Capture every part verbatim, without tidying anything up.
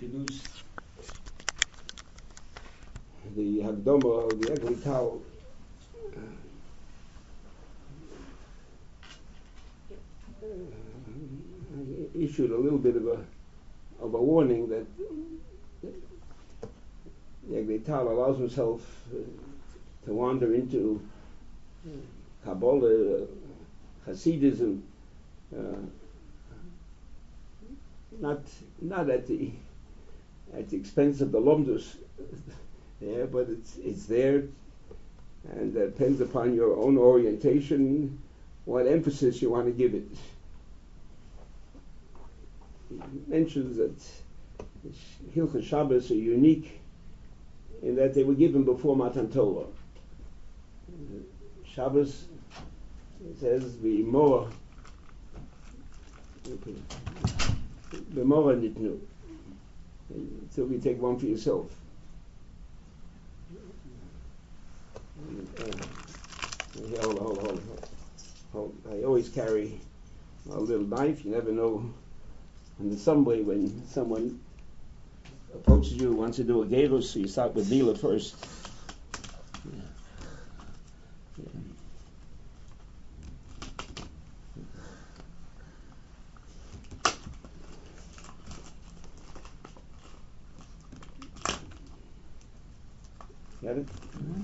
introduced the Hagdoma, the Egli Tal, uh, issued a little bit of a of a warning that the Egli Tal allows himself uh, to wander into Kabbalah, uh, Hasidism, uh, not not at the at the expense of the Lomdus, yeah, but it's it's there, and it depends upon your own orientation, what emphasis you want to give it. He mentions that Hilchos Shabbos are unique in that they were given before Matan Torah. Shabbos, it says, V'imora, V'imora nitnu. So you take one for yourself. Uh, hold, hold, hold, hold. I always carry a little knife. You never know in the subway when someone approaches you, wants to do a gerus, so you start with Mila first. Yeah. Got it? Mm-hmm.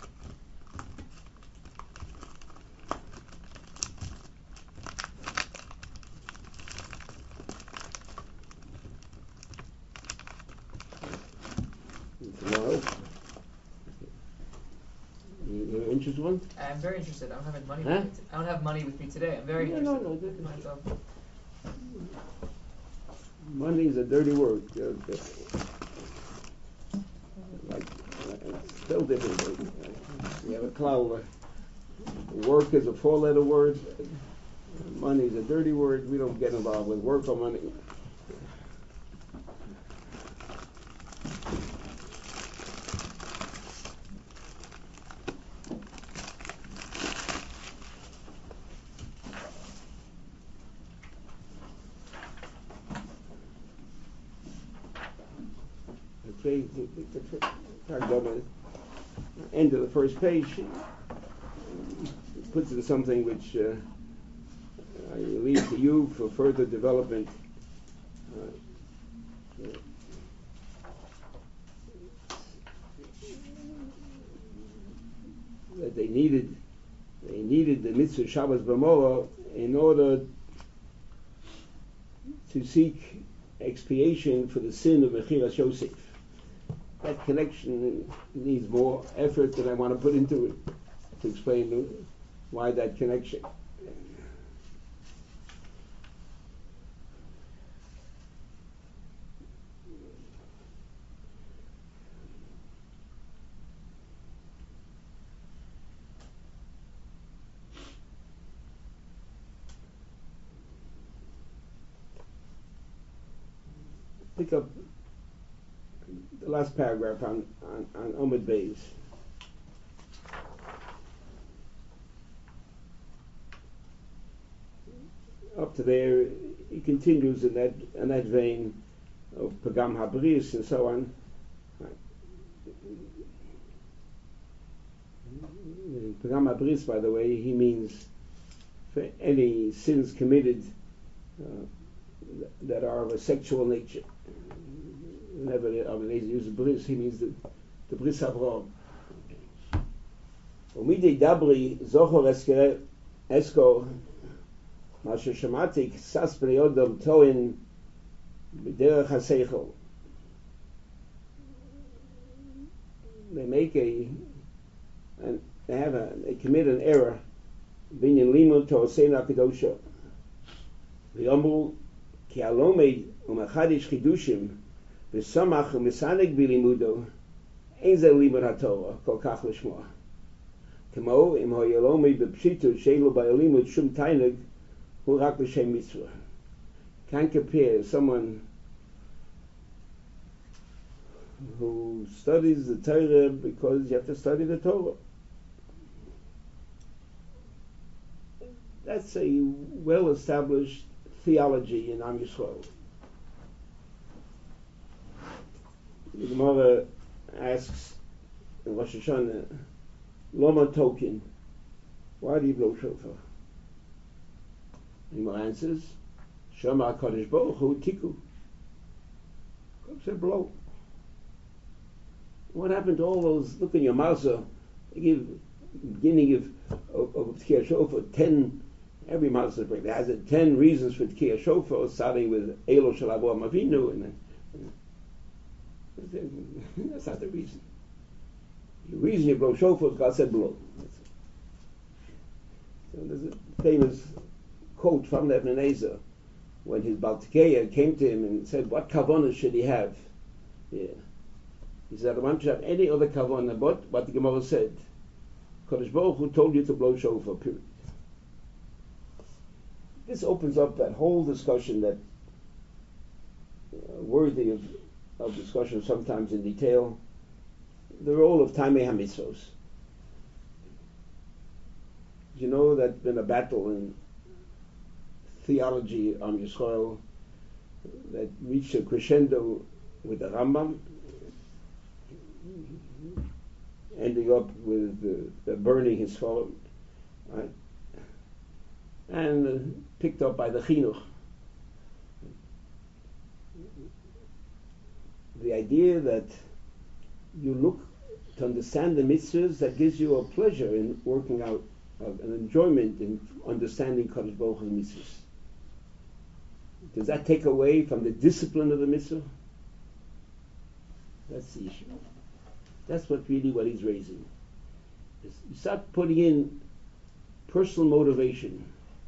Tomorrow? You, you're interested one? I'm very interested. I don't have any money. Huh? With me t- I don't have money with me today. I'm very no, interested. No, no, no. Myself. Money is a dirty word. Uh, uh, like, uh, it's still different. Uh, we have a cloud. Uh, work is a four-letter word. Uh, money is a dirty word. We don't get involved with work or money. Okay, the, the, the, the end of the first page puts it in something which uh, I leave to you for further development. Uh, that they needed, they needed the mitzvah Shabbos B'Morah in order to seek expiation for the sin of Mechiras Yosef. That connection needs more effort than I want to put into it to explain why that connection. Pick up the last paragraph on, on, on Omid Beis. Up to there, he continues in that in that vein of Pagam Habris and so on. In Pagam Habris, by the way, he means for any sins committed uh, that are of a sexual nature. Whenever he uses bris, he means the, the bris Avraham. Umidei dabri zochor esker esko masher shamatik sas bnei odom toin b'derech haseichel. They make a, and they have a, they commit an error. Binyan limud to'osein hakadosha. V'yomru ki alomed umachadish chidushim v'samach u'misanig b'limudo ein ze limud haTorah kol kach l'shmoah. Kamo im hoyalomed b'pshitu she'lo b'yalimud shum tainug hu rak l'shem mitzvah. Can't compare someone who studies the Torah because you have to study the Torah. That's a well-established theology in Am Yisrael. The Gemara asks in Rosh Hashanah, Loma Tokin, why do you blow shofar? The Gemara answers, Shema HaKadosh Baruch Hu Tiku. God said blow. What happened to all those, look in your Mausa, they give beginning of of, of Tkiyah Shofar ten, every Mausa break, it has a ten reasons for Tkiyah Shofar, starting with Elo Shel Avraham Avinu, and then that's not the reason. The reason you blow shofar is God said blow. So there's a famous quote from the Ibn Ezer when his Baltikeya came to him and said, what kavanah should he have? Yeah. He said, I don't want you to have any other kavanah but what the Gemara said. Kadosh Baruch Hu told you to blow shofar, period. This opens up that whole discussion that uh, worthy of of discussion sometimes in detail, the role of Taimei HaMitzvos. You know that been a battle in theology on Yisrael that reached a crescendo with the Rambam, ending up with the, the burning his Sforim, right? And uh, picked up by the Chinuch. The idea that you look to understand the mitzvahs, that gives you a pleasure in working out, uh, an enjoyment in understanding Kadosh Baruch Hu's mitzvahs. Does that take away from the discipline of the mitzvah? That's the issue. That's what really what he's raising. Is you start putting in personal motivation.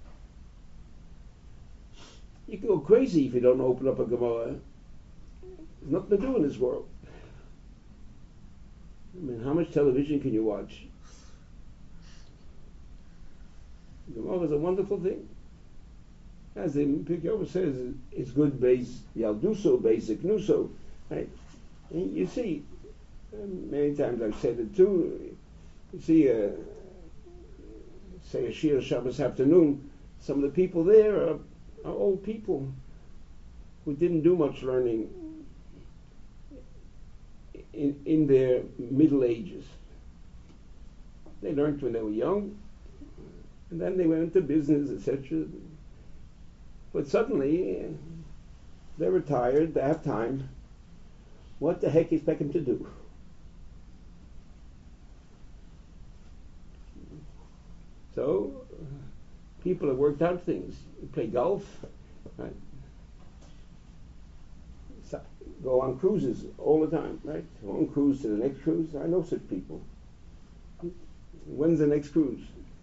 You can go crazy if you don't open up a Gemara. There's nothing to do in this world. I mean, how much television can you watch? Gemara is a wonderful thing. As the Pirkei says, it's good base Yalduso, basic Nuso. Right? And you see, many times I've said it too, you see, uh, say a Shir Shabbos afternoon, some of the people there are, are old people who didn't do much learning in, in their middle ages. They learned when they were young, and then they went into business, et cetera. But suddenly, uh, they're retired, they have time. What the heck do you expect them to do? So, uh, people have worked out things. You play golf, right? So, go on cruises all the time, right? One cruise to the next cruise. I know such people. When's the next cruise?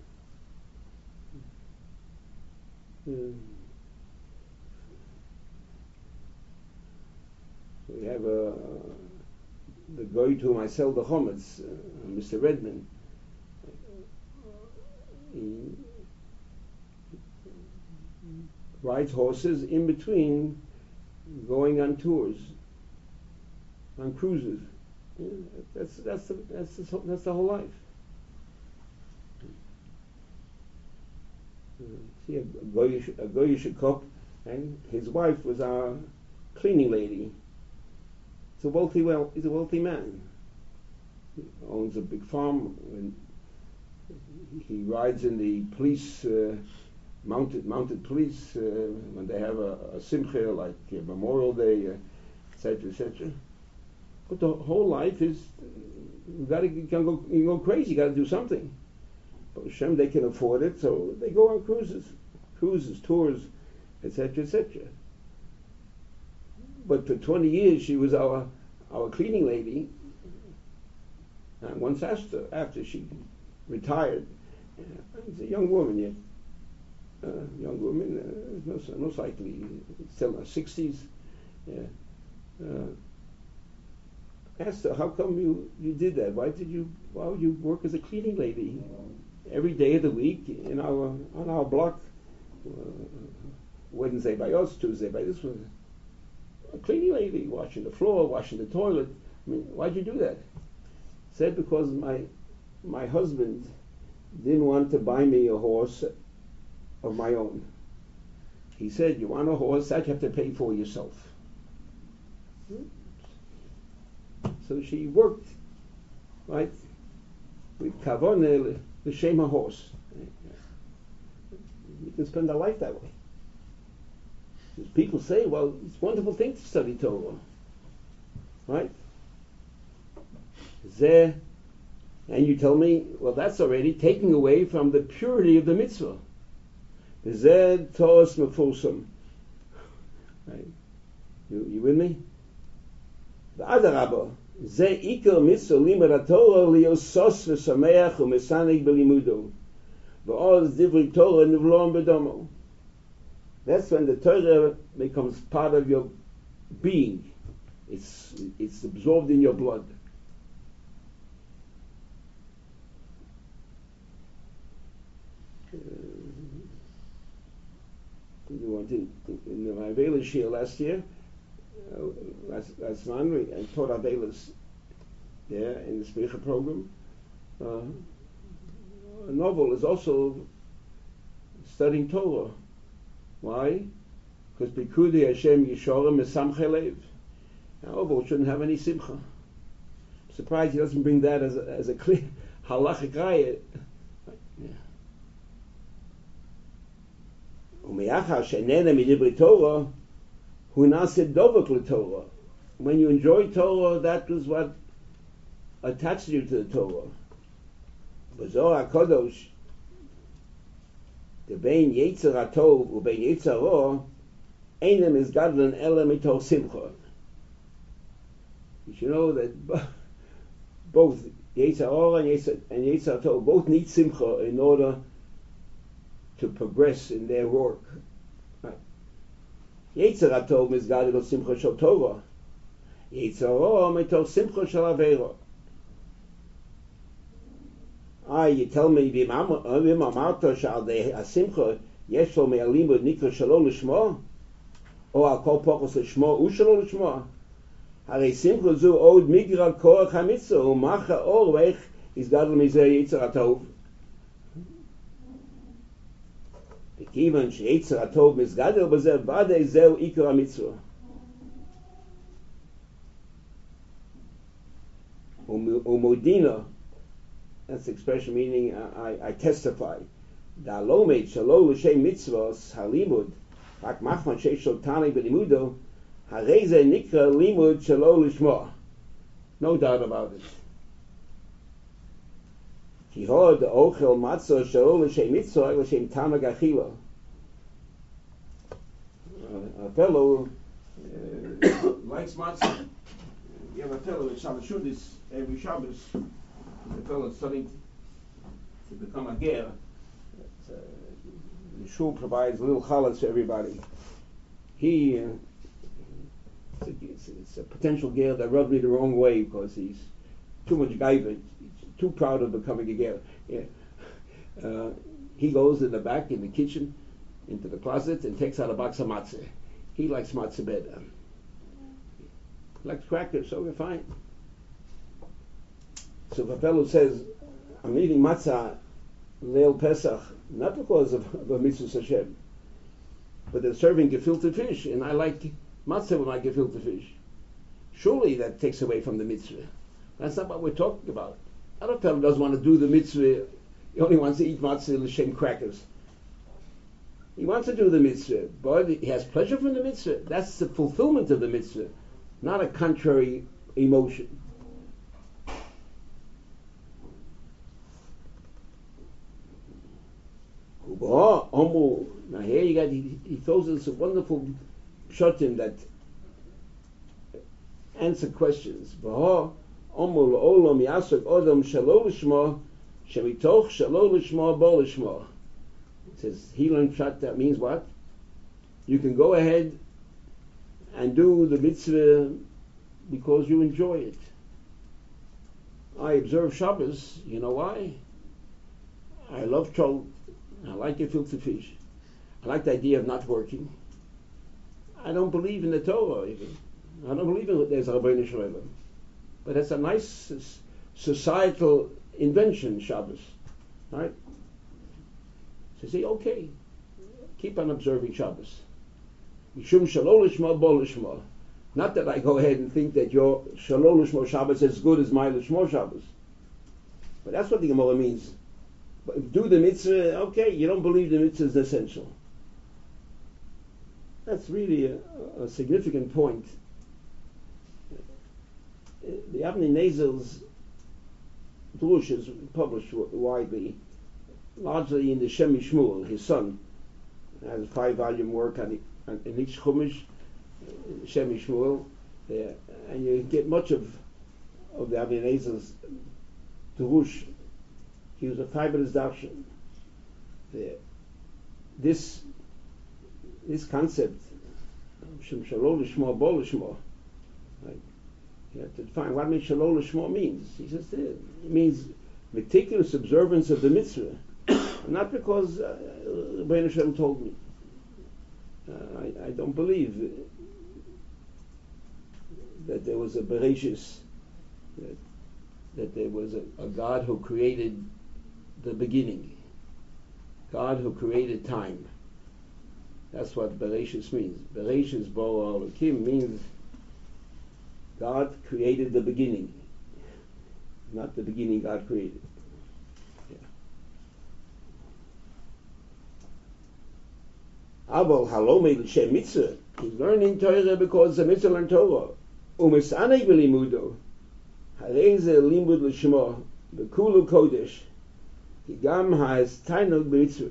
Hmm. We have uh, the guy to whom I sell the chametz, uh, Mister Redman. He rides horses in between going on tours, on cruises. Yeah, that's that's the, that's the, that's the whole life. See, a goyish, a goyish cop, and his wife was our cleaning lady. He's a wealthy, well, he's a wealthy man. He owns a big farm, and he rides in the police, uh, mounted mounted police, uh, when they have a, a simcha like uh, Memorial Day, uh, et cetera, et cetera. But the whole life is, you got to you can go you go crazy. You got to do something. But Hashem, they can afford it, so they go on cruises, cruises, tours, et cetera, et cetera. But for twenty years, she was our our cleaning lady. And once asked her, after she retired, uh, she's a young woman yet, uh, young woman, uh, most, most likely still in her sixties. Yeah. Uh, asked her, how come you, you did that? Why did you why would you work as a cleaning lady every day of the week in our on our block? Uh, Wednesday by us, Tuesday by this one. A cleaning lady, washing the floor, washing the toilet. I mean, why'd you do that? Said because my my husband didn't want to buy me a horse of my own. He said, you want a horse, that you have to pay for yourself. So she worked, right, with kavon l'shem horse. You can spend a life that way. People say, well, it's a wonderful thing to study Torah, right? Zeh, and you tell me, well, that's already taking away from the purity of the mitzvah. Zeh Toras Mefusam. Right? You, you with me? The Adarabba, Zeh Iker Mitzvah Limud Torah Liosos V'Sameach U'Mesanig B'Limudo V'Oz Divrei Torah Nivlon B'Domo. That's when the Torah becomes part of your being. It's it's absorbed in your blood. Uh, you want to, in the Avelis here last year, uh, last last month, I taught Avelis there in the Spricha program. Uh, a novel is also studying Torah. Why? Because Bikudi Hashem Yishorim is Samche Lev. However, shouldn't have any simcha. I'm surprised he doesn't bring that as a, as a clear halachic raya. U'me'achar she'nena midibri Torah, hu nase dovek l'Torah. When you enjoy Torah, that was what attached you to the Torah. B'Zohar HaKadosh, the bein Yetzer HaTov u'bein Yetzer HaRa, einem is gadlen ela mitoch simcha. You should know that both Yetzer HaRa and Yetzer, and Yetzer HaTov both need simcha in order to progress in their work. Right. Yetzer HaTov is gadlen simcha shel Torah. Yetzer HaRa mitoch simcha shel Aveira. Ah, you tell me, v'im amarta shal de hasimcha yesh lo me'alimud nikra shelo l'shmo, or al kol pokos l'shmo u'shelo l'shmo. Harei simcha zu od migra koach hamitzvah u'macha or veich is gadol mizeh Yetzer HaTov. V'kivan she'Yetzer HaTov mizgadol b'zeh v'adei zeu ikar hamitzvah. U'mudina, that's the expression meaning I, I testify. Da lomed shalo l'shem mitzvos halimud rak machman sheishol tani b'limudo hareze nikra limud shalo l'shmo. No doubt about it. Ki ho the ochel matzah shalo l'shem mitzvah l'shem tana gachila. A fellow uh, likes matzah. You have a fellow at Shabbos Shudis every Shabbos. The fellow studying to become a ger. Uh, the shul provides little challahs for everybody. He, uh, it's, a, it's, it's a potential ger that rubbed me the wrong way because he's too much gaiva, he's too proud of becoming a ger. Yeah. Uh, he goes in the back in the kitchen into the closet and takes out a box of matzah. He likes matzah better. He likes crackers, so we're fine. So if a fellow says, I'm eating matzah Leil Pesach, not because of, of a mitzvah Hashem, but they're serving gefilte fish, and I like matzah with my gefilte fish. Surely that takes away from the mitzvah. That's not what we're talking about. Other fellow doesn't want to do the mitzvah, he only wants to eat matzah l'shem crackers. He wants to do the mitzvah, but he has pleasure from the mitzvah. That's the fulfillment of the mitzvah, not a contrary emotion. Now here you got, he, he throws us a wonderful pshatim that answer questions. It says, he learned pshat, that means what? You can go ahead and do the mitzvah because you enjoy it. I observe Shabbos, you know why? I love chol. I like gefilte fish. I like the idea of not working. I don't believe in the Torah even. I don't believe in there's a Rabbeinu Shalom. But it's a nice societal invention, Shabbos. Right? So say, okay, keep on observing Shabbos. Mishum shelo lishma bo lishma. Not that I go ahead and think that your Shalom Lishmo Shabbos is as good as my Lishmo Shabbos. But that's what the Gemara means. But do the mitzvah, okay, you don't believe the mitzvah is essential. That's really a, a significant point. The Avnei Nezel's Drush is published widely, largely in the Shem Shmuel. His son has a five-volume work on, on in each Chumash, Shem Shmuel, uh, and you get much of of the Avnei Nezel's Drush. He was a fabulous darshan. This this concept, Shem Shalom Lishmo Bo Lishmo, right? You have to define what means Shalom Lishmo means. He says it means meticulous observance of the mitzvah, not because uh, Rebbeinu Shem told me. Uh, I, I don't believe that there was a Bereshis, that, that there was a, a God who created the beginning, God who created time. That's what Bereshis means. Bereshis Bo Elokim means God created the beginning, not the beginning God created. Abel halomei l'shem mitzvah. He's learning Torah because the mitzvah learned Torah. Umesanei b'limudo. Harei ze limud l'shmo b'kulu kodesh. He gam has tainug b'mitzvah.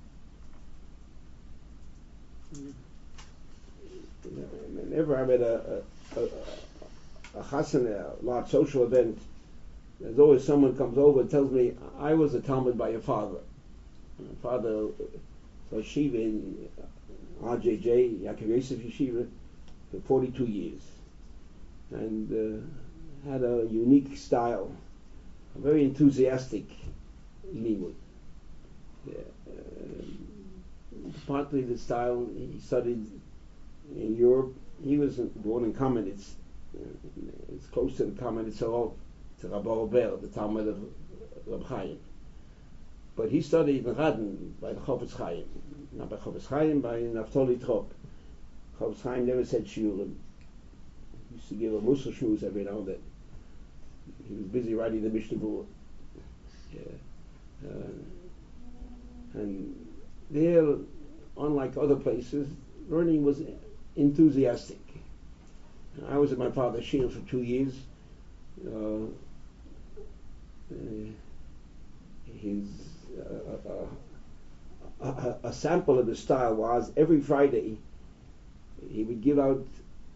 Whenever I'm at a a, a, a chassan, a large social event, there's always someone comes over and tells me, I was a Talmud by your father. My father was Shiva in R J J, Yaakov Yosef Yeshiva, for forty-two years. And uh, had a unique style, a very enthusiastic limud. Yeah, uh, partly the style he studied in Europe. He was born in Kamenitz. Uh, it's close to the Kamenitz Orov, to Rabbi Robert, the Talmud of Reb Chaim. But he studied in Radin by the Chofetz Chaim, not by Chofetz Chaim, by Naftali Trop. Chofetz Chaim never said shiurim. He used to give a Mussar Shmuz every now and then. He was busy writing the Mishnah Berurah. Yeah. Uh, and there, unlike other places, learning was enthusiastic. I was at my father's shiur for two years. Uh, uh, his uh, uh, uh, a, a sample of his style was every Friday he would give out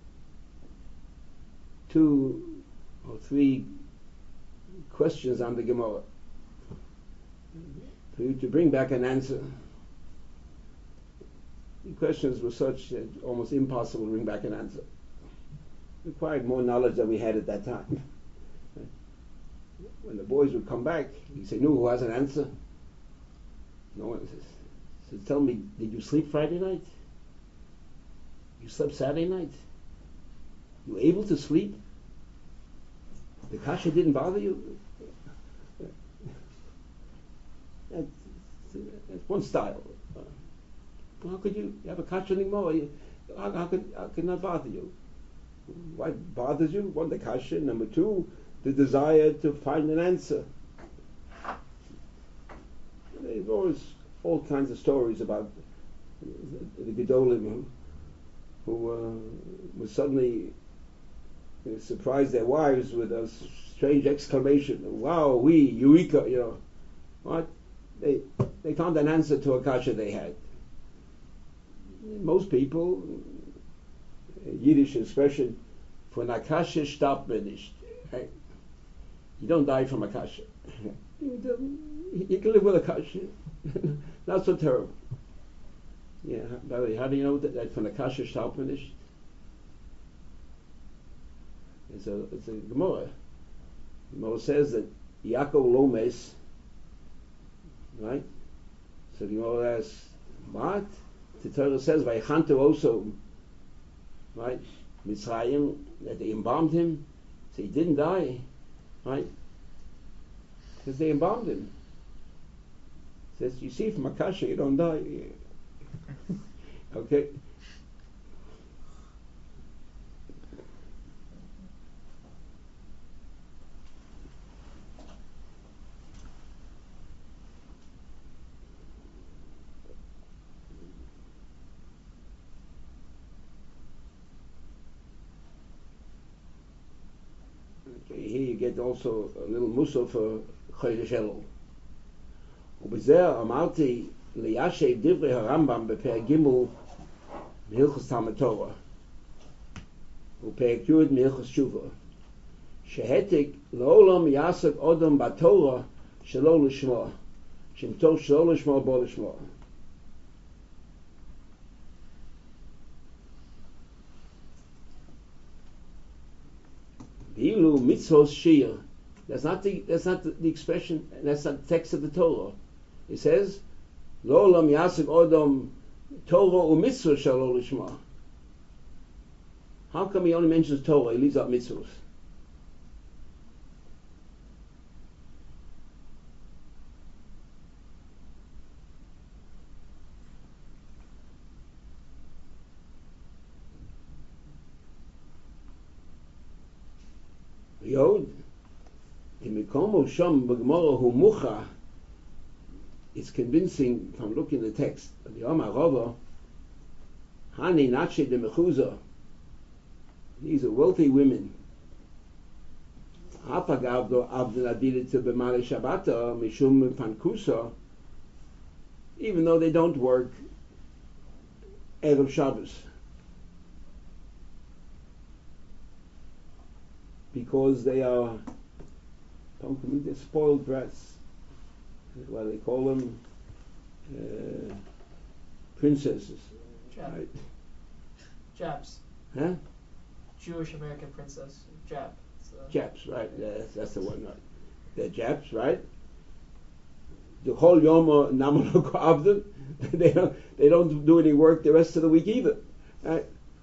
two or three questions on the Gemara for you to bring back an answer. The questions were such that almost impossible to bring back an answer. Required more knowledge than we had at that time. When the boys would come back, he'd say, "No, who has an answer?" No one says. So tell me, did you sleep Friday night? You slept Saturday night? You were able to sleep? The kasha didn't bother you? That's, that's one style. Uh, how could you have a kasha anymore? How, how could how could not bother you? What bothers you? One, the kasha. Number two, the desire to find an answer. There's always all kinds of stories about the, the Gedolim who, who uh, would suddenly you know, surprise their wives with a strange exclamation, "Wow, we, Eureka," you know. What? They they found an answer to a kasha they had. Most people, Yiddish expression, "Von a kasha stirbt man nicht." Right? You don't die from a kasha. You can live with a kasha. Not so terrible. Yeah, by the way, how do you know that, that von a kasha stirbt man nicht? It's a, it's a Gemara. Gemara says that Yaakov Lomes, right? So the Gemara asks, what? The Torah says, Vaychantu also, right? Mitzrayim, that they embalmed him. So he didn't die, right? Because they embalmed him. Says, you see, from Akasha, you don't die. Okay? Okay, here you get also a little musaf for Chodesh Elul. ובזה אמרתי ליישב דברי הרמב"ם בפרק ג' מהלכות תלמוד תורה ופרק י' מהלכות תשובה שהעתק לעולם יעסוק אדם בתורה שלא לשמו שמתוך שלא לשמו בו לשמו. ואילו מצוות שיר, that's not the that's not the, the expression, that's not the text of the Torah. It says לעולם יעסוק אדם תורה ומצוות שלא לשמו. How come he only mentions Torah? He leaves out mitzvot. Yod, in Mikomo Shom B'Gemara Hu Mucha, it's convincing from looking at the text. The Omar Rava, Hani Nachi de Mechuza, these are wealthy women. Apagavdo Abdul Adil to B'Male Shabbata Mishum Pankusa, even though they don't work Erev Shabbos, because they are they're spoiled brats. Well, they call them uh, princesses. Jap. Right? Japs. Huh? Jewish American princess. Jap. So. Japs, right? Yeah, that's, that's the one, right? They're Japs, right? The whole Yom Namalok Avdin, they don't they don't do any work the rest of the week either. Right?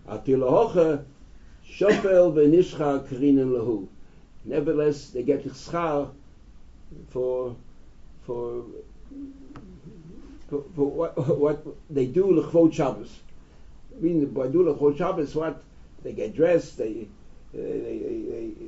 Shofel v'nishcha karinen lahu. Nevertheless, they get schar for for for, for what, what they do l'chvod Shabbos. I mean, by do l'chvod Shabbos, what they get dressed, they they they, they,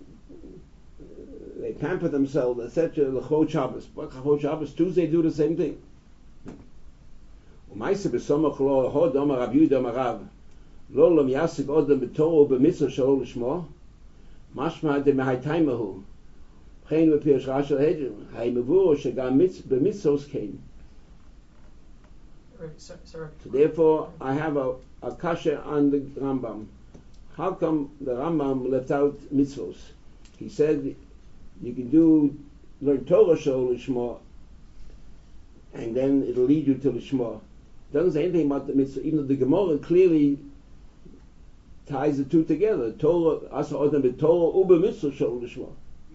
they pamper themselves, et cetera. L'chvod Shabbos, but l'chvod Shabbos Tuesday do the same thing. U'maisa b'somach lo hod omar Rav Yehuda omar Rav. לא לום יעסק אדם בתורה ובמצווה שלא לשמו משמע דמהייתיימהו וכן בפירוש רש"י להדרין המבואר שגם במצוות כן. So therefore I have a, a kasha on the Rambam. How come the Rambam left out mitzvos? He said you can do learn Torah shel lishma and then it'll lead you to lishma. Doesn't say anything about the mitzvah, even though the Gemara clearly ties the two together. Torah, asa odem b'Torah u'be mitzvah shel lishma.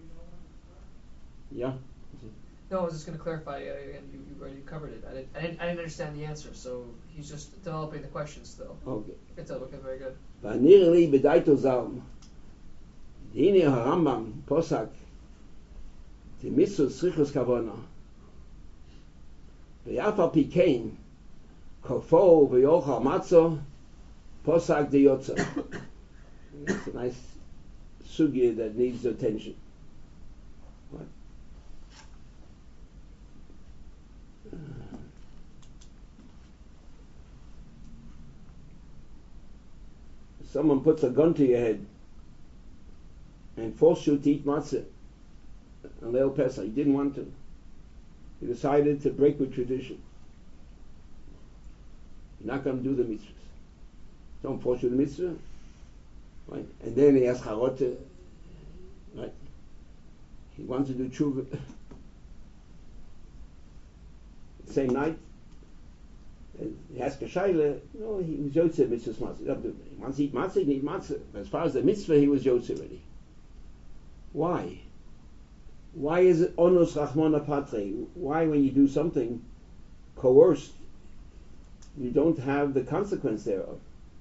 Yeah. No, I was just going to clarify. Uh, again, you, you already covered it. I didn't, I didn't. I didn't understand the answer. So he's just developing the question still. Okay. Good tell. Okay, very good. V'anir li b'daito zalm. Hine harambam posak. The mitzvah tzrichus kavona. V'yafal pikein kofo v'yochal matzo. Posak de Yotza. It's a nice sugya that needs attention. What? Uh, someone puts a gun to your head and forced you to eat matzah on Leil Pesach. You didn't want to. You decided to break with tradition. You're not going to do the mitzvahs. Don't force you the mitzvah, right? And then he asks Charote, right? He wants to do tshuva. Same night, and he asks a shaila. No, he was yotze mitzvahs matzah. He wants to eat matzah, he can eat matzah. But as far as the mitzvah, he was yotze already. Why? Why is it onus rachmana patre? Why, when you do something coerced, you don't have the consequence thereof?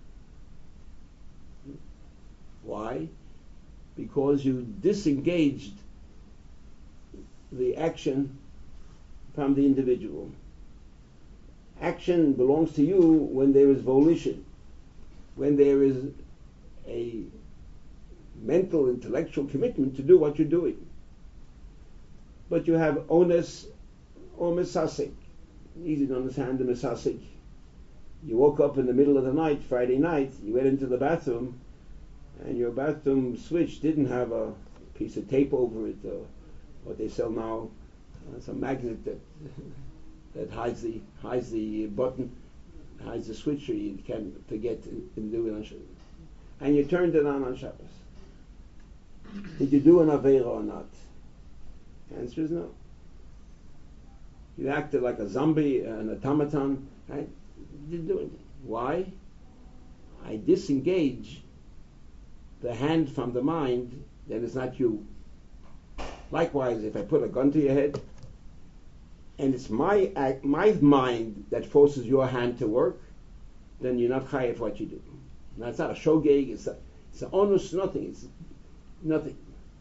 Why? Because you disengaged the action from the individual. Action belongs to you when there is volition, when there is a mental, intellectual commitment to do what you're doing. But you have onus or misasik. Easy to understand the misasik. You woke up in the middle of the night, Friday night, you went into the bathroom, and your bathroom switch didn't have a piece of tape over it, or what they sell now, uh, some magnet that that hides the hides the button, hides the switch, so you can't forget to, to do it on Shabbos. And you turned it on on Shabbos. Did you do an Aveira or not? The answer is no. You acted like a zombie, an automaton, right? You didn't do anything. Why? I disengage the hand from the mind, then it's not you. Likewise, if I put a gun to your head, and it's my act, my mind that forces your hand to work, then you're not chayav what you do. Now it's not a shogeg, it's a, it's an onus, nothing, it's nothing.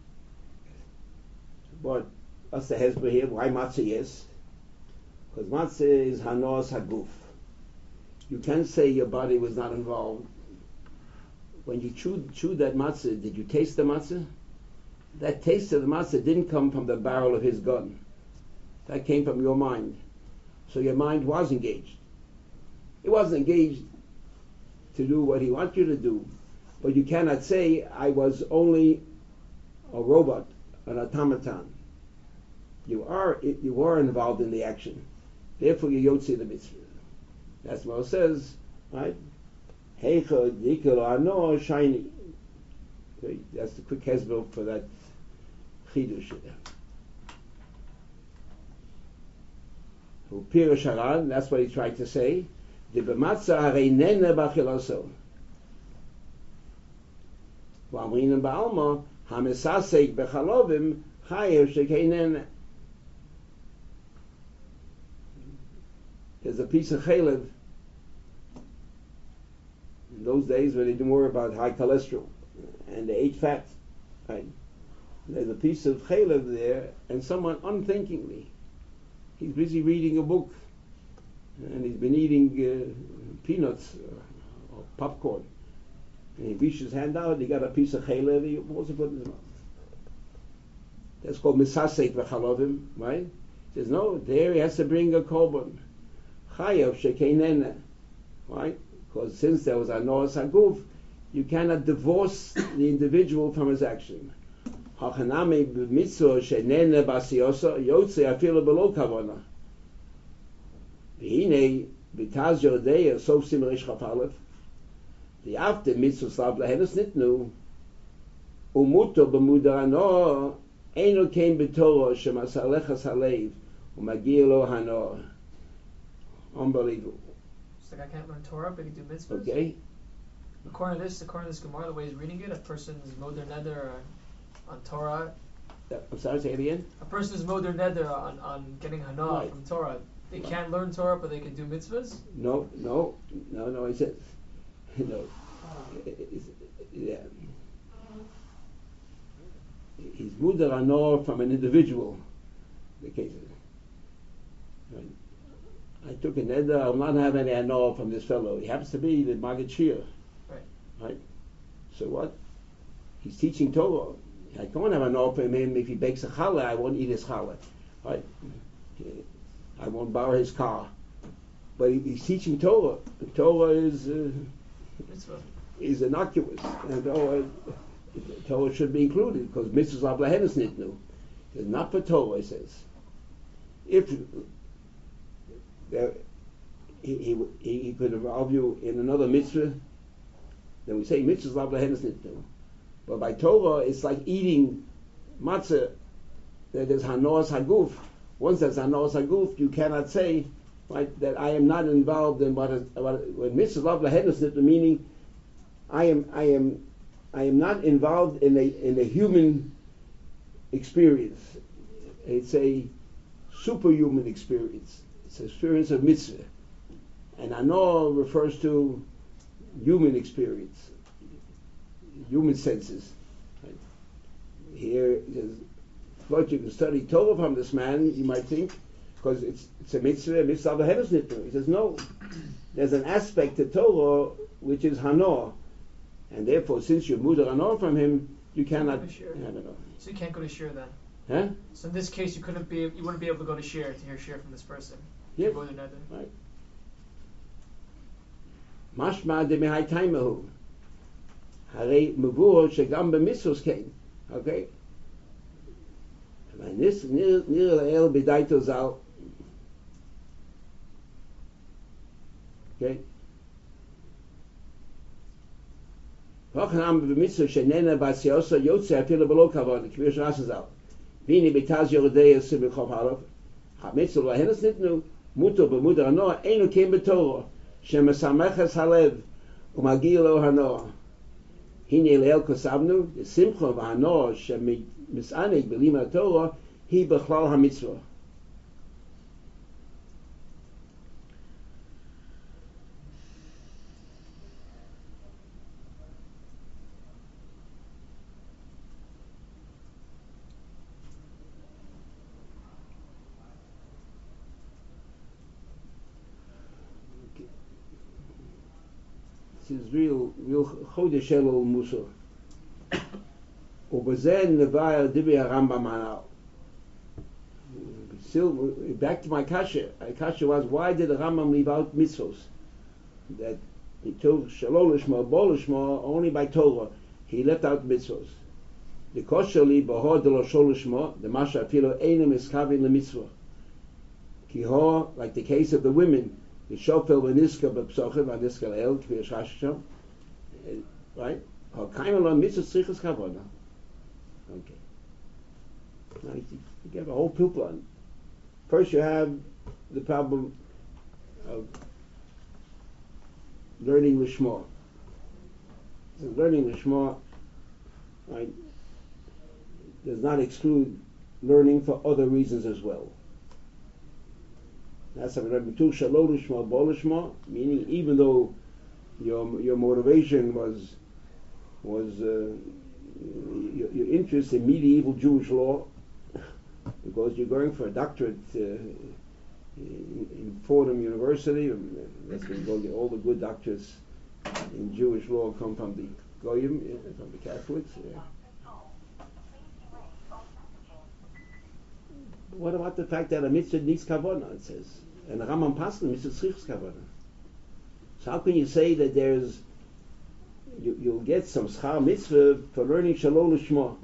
But what's the hezbollah here? Why matzah yes? Because matzah is hanos haguf. You can't say your body was not involved. When you chewed, chewed that matzah, did you taste the matzah? That taste of the matzah didn't come from the barrel of his gun. That came from your mind. So your mind was engaged. It wasn't engaged to do what he wants you to do. But you cannot say, I was only a robot, an automaton. You are you are involved in the action. Therefore you yotzi the mitzvah. That's what it says, right? Heicha dikel ano shiny. Okay, that's the quick hezbollah for that chidush there. Pirush Haran, that's what he tried to say. The b'matzah harei nene b'achilaso. V'amrin ba'alma hamesasek b'chalovim chayev shekei nene. There's a piece of chalev in those days where they didn't worry about high cholesterol and they ate fat. Right? There's a piece of chalev there, and someone unthinkingly, he's busy reading a book, and he's been eating uh, peanuts or, or popcorn, and he reached his hand out, he got a piece of chalev, he also put it in his mouth. That's called misasek v'chalovim, right? He says, no, there he has to bring a korban. Chayav shekeinena, right? Because since there was a noas haguf, you cannot divorce the individual from his action. Hachanami b'mitzvah shenene basiyosa yotze afilu below kavana. V'hinei b'taz yodei sof sim reish chaf aleph. The after mitzvah slav lahenus nitnu umuto b'mudarano eino kein b'torah shemasalecha salev umagir lo hano. Unbelievable. It's like I can't learn Torah, but I can do mitzvahs. Okay. According to this, according to this Gemara, the way he's reading it, a person is moder neder on Torah. Uh, I'm sorry, say it again. A person is moder neder on, on getting hana Right. from Torah. They Right. can't learn Torah, but they can do mitzvahs. No, no, no, no. He says, no. It's, yeah. He's mudar anor from an individual. The case. Right. I took a neder. I will not have any anor from this fellow. He happens to be the Maggid Shir. Right. Right. So what? He's teaching Torah. I can't have anor from him if he bakes a challah. I won't eat his challah. Right. I won't borrow his car. But he, he's teaching Torah. The Torah is uh, Mitzvah. is innocuous, and Torah, Torah should be included because mitzvahs ablahenes nitnu. It's not for Torah. It says if there, he, he he could involve you in another mitzvah, then we say mitzvahs ablahenes nitnu. But by Torah, it's like eating matzah. That is hanos haguf. Once there's hanos haguf, you cannot say right that I am not involved in what is what when mitzvahs ablahenes nitnu, meaning I am I am I am not involved in a in a human experience. It's a superhuman experience. It's an experience of mitzvah. And ano refers to human experience, human senses. Right? Here, what you can study Torah from this man, you might think, because it's it's a mitzvah, mitzvah b'heves nitnu. He says no. There's an aspect to Torah which is hanor, and therefore, since you're mudar hanor from him, you cannot have it. So you can't go to shir then. Huh? So in this case, you couldn't be, you wouldn't be able to go to shir to hear shir from this person. Yeah. Moder neder. Right. Mashma de mehai taimahu. Harei mevur shegam b'mitzvos kein. Okay. Weil nis nir nir el bedaito zal. Okay. Hoch nam be mitzvah shenena bas yosa yotze afil belo kavod, kvish ras zal. Vini betaz yordei se be khov halav. Ha mitzvah lahenes nit nu muto be muder no eno kem betor shem sameches halev umagilo hano. Hine leel kosavnu de simcha v'hano shem misanig belima Torah hi bechlal ha-mitzvah. This is real, real chodesh elul musar. ובזה נבע דברי הרמב"ם הנ"ל. Still, back to my kasha. My kasha was, why did the Rambam leave out mitzvos? That he told shalol lishma, bo lishma, only by Torah. He left out mitzvos. The kosher li boho de lo shol lishma, the masha afilo einem iskavin lemitzvah. Ki ho, like the case of the women, the shofel v'niska b'psochev v'niska le'el, kvi yashashasham, right? Ho kaimel lo mitzvah tzrichas kavona. Okay. Now you, you have a whole pupil on. First you have the problem of learning Lishma. So learning Lishma, right, does not exclude learning for other reasons as well. That's what Rabbi Tu Shalol Lishma, Bo Lishma, meaning even though your your motivation was was uh, your, your interest in medieval Jewish law, because you're going for a doctorate uh, in, in Fordham University. That's where you go. All the good doctors in Jewish law come from the Goyim, from the Catholics. Yeah. What about the fact that a mitzvah needs kavanah? It says, and the Rambam Paskin mitzvah tzrichas kavanah. So how can you say that there's you, you'll get some schar mitzvah for learning shalom lishma?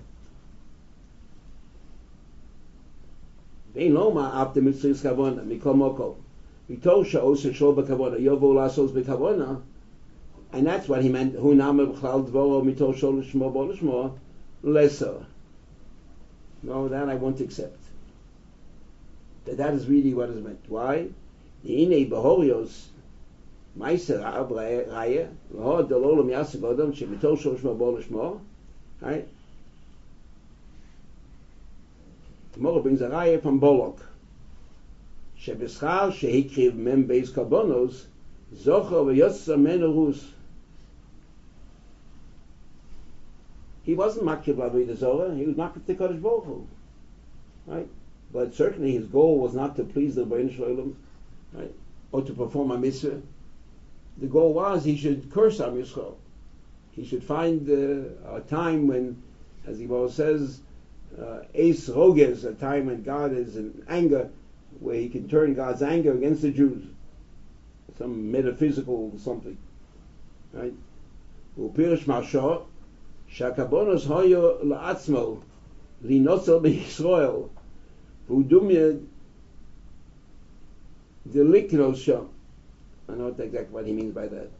Vein loma after mitzvah kavanah mikol moko. V'tol sha'os shol b'kavanah yovo lasos b'kavanah, and that's what he meant. Hu nama b'chlal dvoro mitol shol lishma bo lishma lesser. No, that I won't accept. That that is really what is meant. Why? The inei behorios meiser ab raya lo dololam yasik odom shemitol shol lishma bo lishma. Right? Tomorrow brings a raya from Bolok. Shebeschal shehikriv mem beis karbonos zocher v'yotza menorus. He wasn't makriv l'avodah zorah. He was makriv to Kodesh Baruch Hu. Right? But certainly his goal was not to please the Rebbeinu Shalom, right, or to perform a mitzvah. The goal was he should curse Am Yisrael. He should find uh, a time when, as he always says, uh, Eis Roges, a time when God is in anger, where he can turn God's anger against the Jews. Some metaphysical something. Right? Upirish Mashah, Shakabonos Hoyo La'atzmo, Linotzel B'Yisrael, V'udumya Deliknosha. I know exactly what he means by that.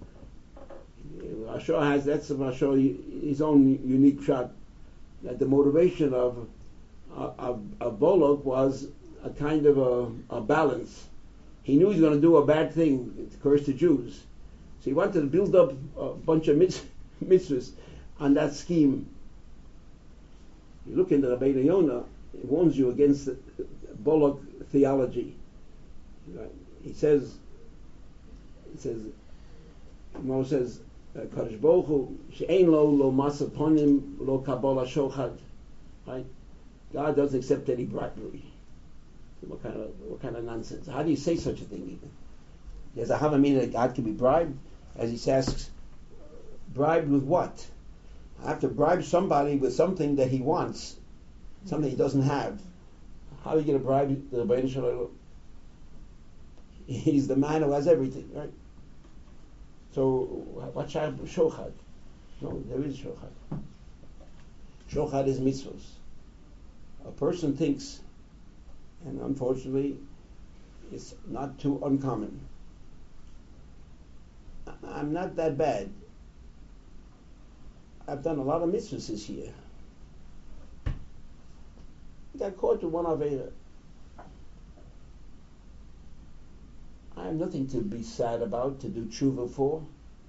Mashah has, that's Mashah, his own unique shot, that the motivation of of, of Bolok was a kind of a, a balance. He knew he was going to do a bad thing, to curse the Jews. So he wanted to build up a bunch of mitz- mitzvahs on that scheme. You look into Rabbeinu Yonah, it warns you against the Bolok theology. Right? He says, he says, Mo says, Kadosh Baruch Hu, she'ein lo lo masa ponim lo kabbalah shochad. Right? God doesn't accept any bribery. What kind of what kind of nonsense? How do you say such a thing even? Does it have a meaning that God can be bribed? As he asks, bribed with what? I have to bribe somebody with something that he wants, something he doesn't have. How are you going to bribe the Rebbeinu Shalom? He's the man who has everything, right? So what shall shochad? No, there is shochad. Shochad is mitzvos. a person thinks, and unfortunately it's not too uncommon, I'm not that bad. I've done a lot of mitzvahs this year. I got caught with one Avera. I have nothing to be sad about, to do tshuva for.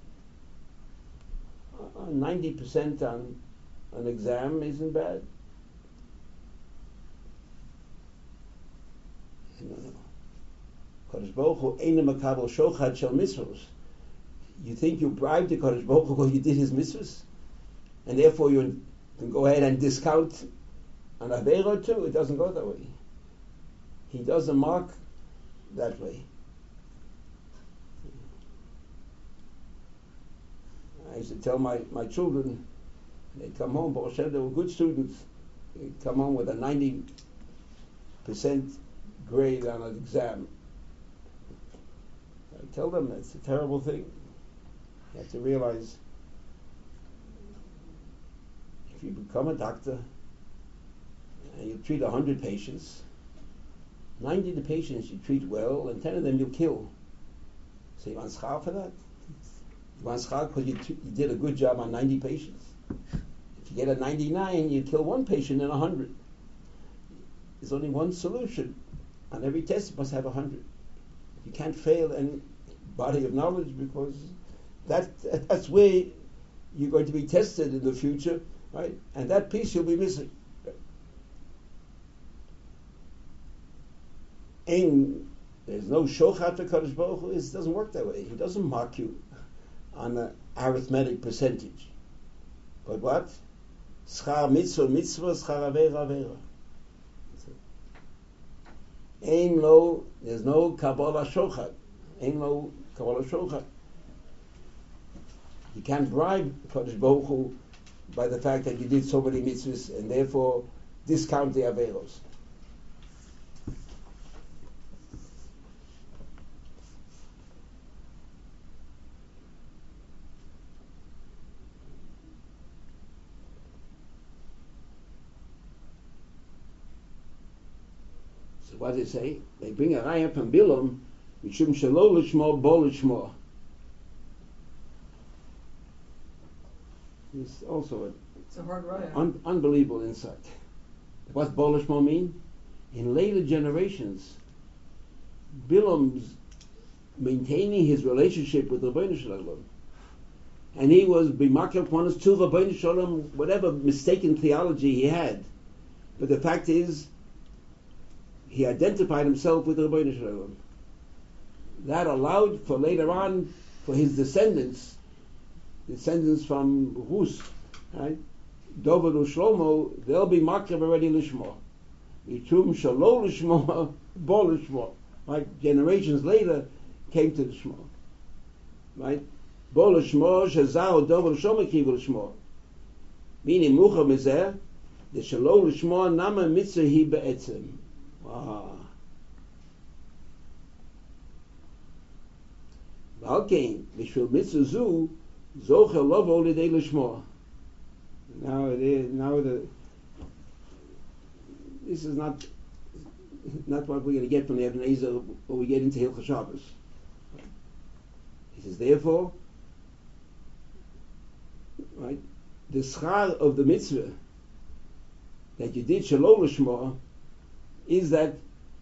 Uh, ninety percent on an exam isn't bad. No, no. Kodesh Baruch Hu eina makabel shochad shel mitzvos. You think you bribed the Kodesh Baruch Hu because you did his mitzvahs? And therefore you can go ahead and discount an Avera too? It doesn't go that way. He doesn't mark that way. I used to tell my, my children, they'd come home, Baruch Hashem, they were good students, they'd come home with a ninety percent grade on an exam. I tell them that's a terrible thing. You have to realize, if you become a doctor and you treat a hundred patients, ninety of the patients you treat well, and ten of them you kill. So you want schar for that? You want schar because you, t- you did a good job on ninety patients. If you get a ninety-nine, you kill one patient in a hundred. There's only one solution. On every test, you must have a hundred. You can't fail any body of knowledge, because that that's where you're going to be tested in the future, right? And that piece you'll be missing. And there's no shochat for Kadosh Baruch Hu. It doesn't work that way. He doesn't mark you on an arithmetic percentage. But what? Schar mitzvah mitzvah, schar avera avera. Ein lo, there's no kabbalah shochat. Ein lo kabbalah shochat. You can't bribe Kadosh Baruch Hu by the fact that you did so many mitzvahs and therefore discount the averos. So what do they say? They bring a raya from Bilam, Mishum shelo lishmo bo lishmo. It's also a It's a hard raya. Un- unbelievable insight. What's bo lishmo mean? In later generations, Bilam's maintaining his relationship with the Rebbeinu Shalom, and he was b'makar k'manas to the Rebbeinu Shalom, whatever mistaken theology he had. But the fact is, he identified himself with the Rebbeinu Shalom. That allowed for later on, for his descendants, descendants from Rus, right? Dovid and Shlomo, they'll be makar already lishmo. Mitum shalo lishmo, bo lishmo. Right? Generations later came to the shmo. Right? Bo lishmo, shazao, Dovid and Shlomo kivu lishmo. Meaning, mucha mizeh, the shalo lishmo, nama mitzvah hi be'etzem. Wow. Valkein, b'shvil mitzvah zu, zocher lovo l'idei lishmo. Now it is, now the, this is not, not what we're going to get from the Ibn Ezer when we get into Hilchos Shabbos. He says, therefore, right, the schar of the mitzvah that you did shelo lishmo is that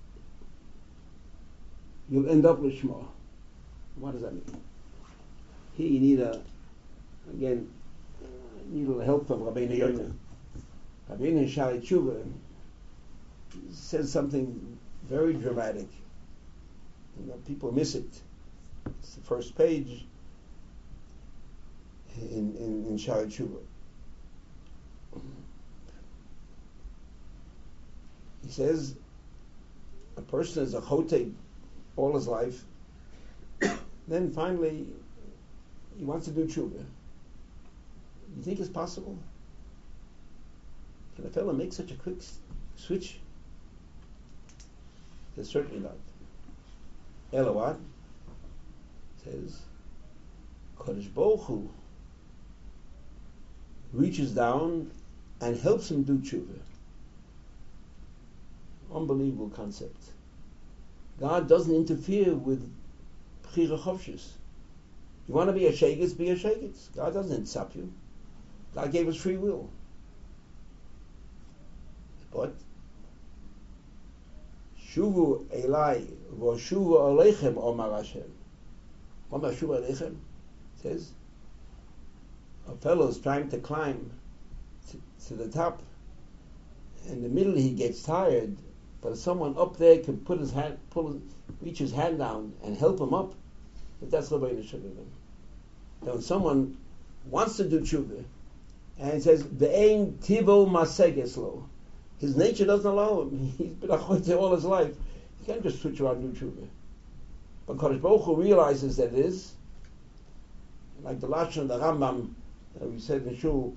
you'll end up lishmo. What does that mean? Here you need a, again, uh, need a little help from Rabbeinu Yonah. Rabbeinu Shari Tshuva says something very dramatic. You know, people miss it. It's the first page in in, in Shari Tshuva. He says a person is a chote all his life, then finally he wants to do tshuva. You think it's possible? Can a fellow make such a quick s- switch? It's certainly not. Elawat says Kodesh Baruch Hu reaches down and helps him do tshuva. Unbelievable concept. God doesn't interfere with Bechira Chovshis. You want to be a Shegitz, be a Shegitz. God doesn't stop you. God gave us free will. But Shuvu Elai v'Shuvu Aleichem Omar Hashem. Omar Shuvu Aleichem says a fellow is trying to climb to, to the top. In the middle he gets tired, but someone up there can put his hand, pull, his, reach his hand down and help him up. But that's Rabbeinu Shalom. That when someone wants to do tshuva, and it says ve'ein tivo masegeslo, his nature doesn't allow him. He's been a chote all his life. He can't just switch around and do tshuva. But Kadosh Baruch Hu realizes that it is, like the Lashon of the Rambam that we said in Shul,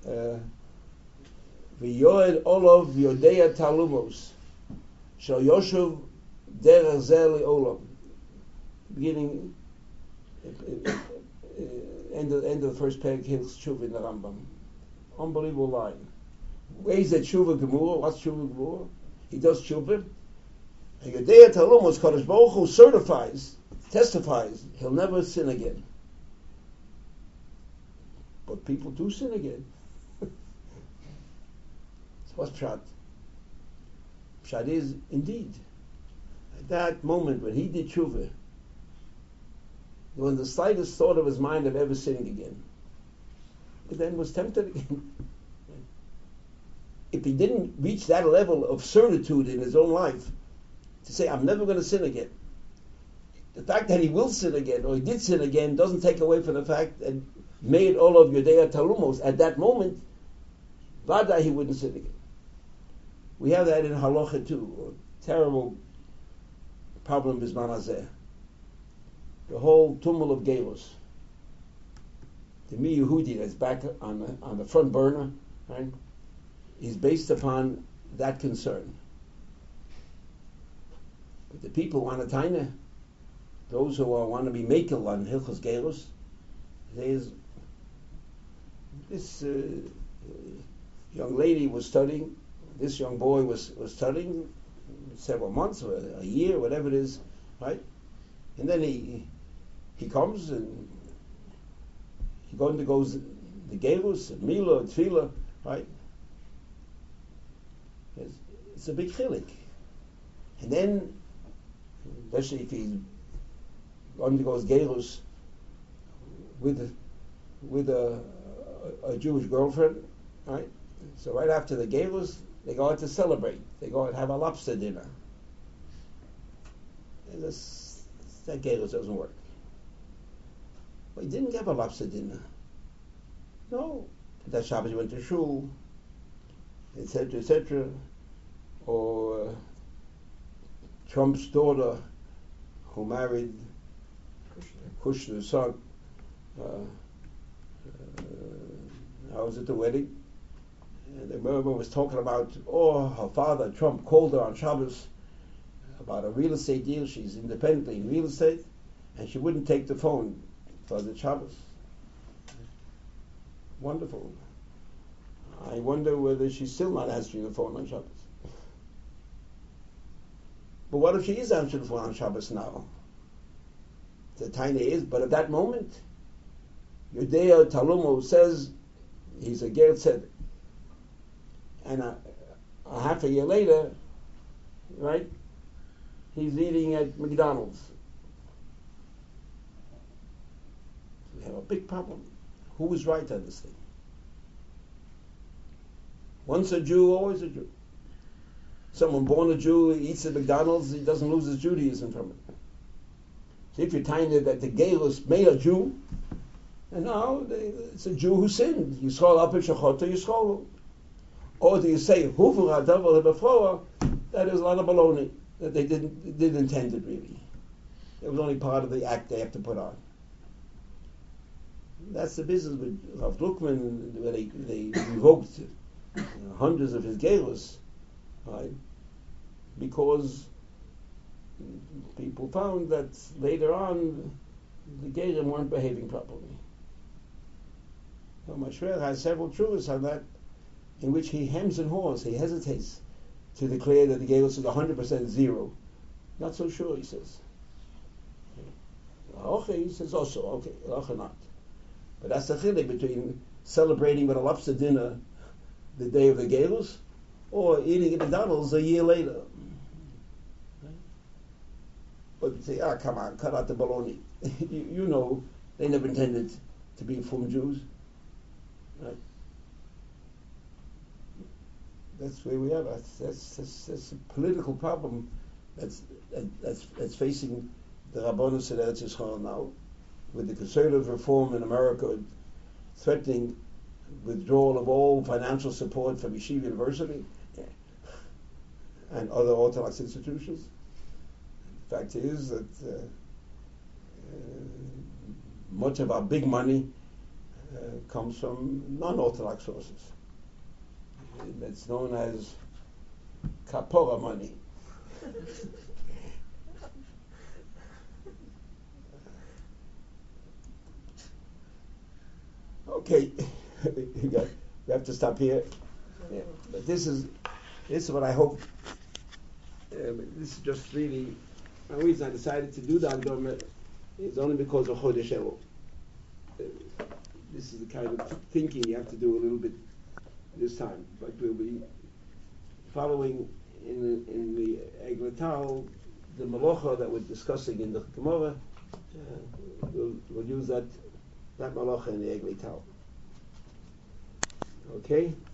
v'yoed olav v'yodeya talumos shel yoshuv derech zeh li'olam. Beginning, uh, uh, end of end of the first page, Hilchos Tshuva in the Rambam. Unbelievable line. Where is that Tshuva Gemura? What's Tshuva Gemura? He does Tshuva. And Yodea Talumos, Kadosh Baruch Hu certifies, testifies, he'll never sin again. But people do sin again. So what's Pshat? Pshat is, indeed, at that moment when he did Tshuva, there wasn't the slightest thought of his mind of ever sinning again. But then was tempted again. If he didn't reach that level of certitude in his own life, to say, I'm never going to sin again, the fact that he will sin again, or he did sin again, doesn't take away from the fact that made all of Yodea Talumos at that moment, Vada he wouldn't sin again. We have that in Halacha too. A terrible problem is Manazeh. The whole tumult of Gelus. The Mi Yehudi that's back on the, on the front burner, right, is based upon that concern. But the people want a taina, those who are, want to be makel on Hilchos Gelus, there's this uh, young lady was studying, this young boy was, was studying several months or a year, whatever it is, right? And then he he comes and he goes to goes the Gelus, Mila, Tefillah, right? It's, it's a big chilik. And then, especially if he undergoes Gelus with with a, a, a Jewish girlfriend, right? So right after the Gelus, they go out to celebrate. They go out to have a lobster dinner. And this, that Gelus doesn't work. But he didn't have a lobster dinner. No. That Shabbos he went to shul, et cetera, et cetera. Or uh, Trump's daughter, who married Kushner's son, uh, uh, I was at the wedding, and the woman was talking about, oh, her father, Trump, called her on Shabbos about a real estate deal. She's independently in real estate, and she wouldn't take the phone for the Shabbos. Wonderful. I wonder whether she's still not answering the phone on Shabbos. But what if she is answering the phone on Shabbos now? The taina is, but at that moment, Yodea Talumo says he's a Ger Tzedek. And a, a half a year later, right, he's eating at McDonald's. We have a big problem. Who is right on this thing? Once a Jew, always a Jew. Someone born a Jew, he eats at McDonald's, he doesn't lose his Judaism from it. So if you're telling it that the Gelus made a Jew, and now it's a Jew who sinned. Yisrael apel shachota Yisrael. Or do you say Huvra Davar Befroa? That is a lot of baloney that they didn't didn't intend it really. It was only part of the act they have to put on. That's the business with Rav Druckman, where they they revoked you know, hundreds of his Gelus, right? Because people found that later on the Gerim weren't behaving properly. So Mashrer has several truths on that, in which he hems and haws, he hesitates. to declare that the Galus is one hundred percent zero. Not so sure, he says. Okay, he says also, okay, okay, not. But that's the chilek between celebrating with a lobster dinner the day of the Galus or eating at McDonald's a year later. But you say, ah, come on, cut out the baloney. you, you know, they never intended to be informed Jews. Right? That's where we are. That's, that's, that's, that's a political problem that's, that, that's, that's facing the Rabbanus of Eretz Yisrael now, with the conservative reform in America threatening withdrawal of all financial support from Yeshiva University and other Orthodox institutions. The fact is that uh, uh, much of our big money uh, comes from non-Orthodox sources. It's known as kapora money. Okay, we have to stop here. Yeah. But this is this is what I hope. Um, this is just really the reason I decided to do the Akdama is only because of Chodesh Elul. Uh, this is the kind of thinking you have to do a little bit this time, but we'll be following in the, in the Eglatal the Malacha that we're discussing in the Gemara. Uh, we'll, we'll use that that Malacha in the Eglatal. Okay.